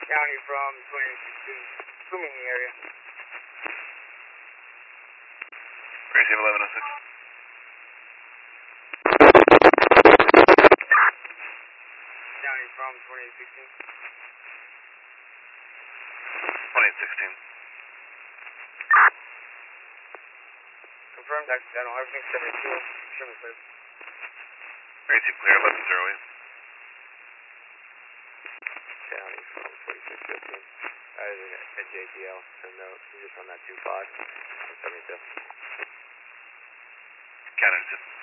County from 2016, swimming area. Receive 1106. County from 2016. 2016. Confirmed accidental, everything 17, extremely clear. Receive clear 1108. County from 2615. I was at JPL, so no, you just on that 25 from 72. County 2.